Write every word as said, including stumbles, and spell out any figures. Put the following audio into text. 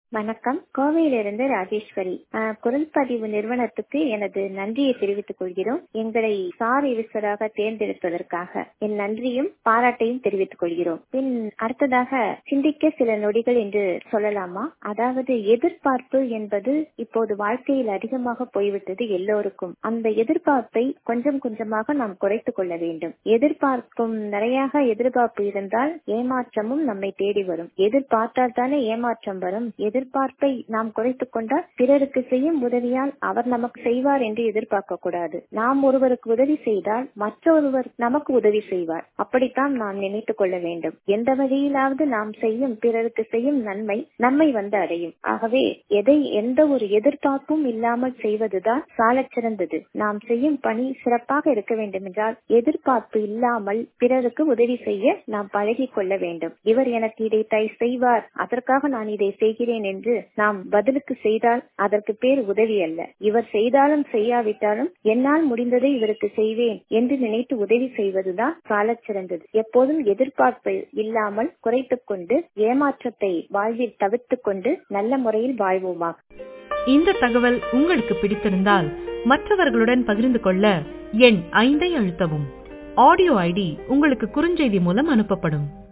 வணக்கம். கோவையிலிருந்து ராஜேஸ்வரி. அஹ், குரல் பதிவு நிறுவனத்துக்கு எனது நன்றியை தெரிவித்துக் கொள்கிறோம். எங்களை சார் இருசராக தேர்ந்தெடுப்பதற்காக என் நன்றியும் பாராட்டையும் தெரிவித்துக் கொள்கிறோம். பின் அடுத்ததாக சிந்திக்க சில நொடிகள் என்று சொல்லலாமா? அதாவது எதிர்பார்ப்பு என்பது இப்போது வாழ்க்கையில் அதிகமாக போய்விட்டது எல்லோருக்கும். அந்த எதிர்பார்ப்பை கொஞ்சம் கொஞ்சமாக நாம் குறைத்துக் கொள்ள வேண்டும். எதிர்பார்க்கும் நிறைய எதிர்பார்ப்பு இருந்தால் ஏமாற்றமும் நம்மை தேடி வரும். எதிர்பார்த்தால் தானே ஏமாற்றம் வரும். எதிர்பார்ப்பை நாம் குறைத்துக் கொண்டால் பிறருக்கு செய்யும் உதவியால் அவர் நமக்கு செய்வார் என்று எதிர்பார்க்க கூடாது. நாம் ஒருவருக்கு உதவி செய்தால் மற்றொருவர் நமக்கு உதவி செய்வார். அப்படித்தான் நாம் நினைத்துக் கொள்ள வேண்டும். எந்த வழியிலாவது நாம் செய்யும் பிறருக்கு செய்யும் நன்மை நம்மை வந்து அடையும். ஆகவே எதை எந்த ஒரு எதிர்பார்ப்பும் இல்லாமல் செய்வதுதான் சாலச் சிறந்தது. நாம் செய்யும் பணி சிறப்பாக இருக்க வேண்டும் என்றால் எதிர்பார்ப்பு இல்லாமல் பிறருக்கு உதவி செய்ய நாம் பழகி கொள்ள வேண்டும். இவர் எனக்கு இதை செய்வார், அதற்காக நான் இதை செய்கிறேன் என்று நாம் பதிலுக்கு செய்தால் அதற்கு பேர் உதவி அல்ல. இவர் செய்தாலும் செய்யாவிட்டாலும் என்னால் முடிந்ததை இவருக்கு செய்வேன் என்று நினைத்து உதவி செய்வதுதான் சாலச் சிறந்தது. எப்போதும் எதிர்பார்ப்பு இல்லாமல் குறைத்துக் கொண்டு ஏமாற்றத்தை வாழ்வில் தவிர்த்துக் கொண்டு நல்ல முறையில் வாழ்வோமா. இந்த தகவல் உங்களுக்கு பிடித்திருந்தால் மற்றவர்களுடன் பகிர்ந்து கொள்ள எண் ஐந்தை அழுத்தவும். ஆடியோ ஐடி உங்களுக்கு குறுஞ்செய்தி மூலம் அனுப்பப்படும்.